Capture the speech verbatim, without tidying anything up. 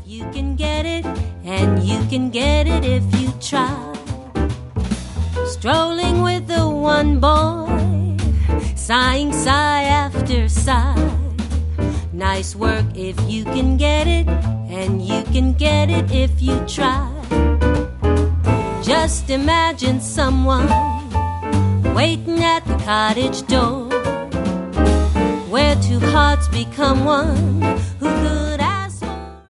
you can get it, and you can get it if you try. Strolling with the one boy, sighing sigh after sigh. Nice work if you can get it, and you can get it if you try. Just imagine someone waiting at the cottage door, where two hearts become one, who could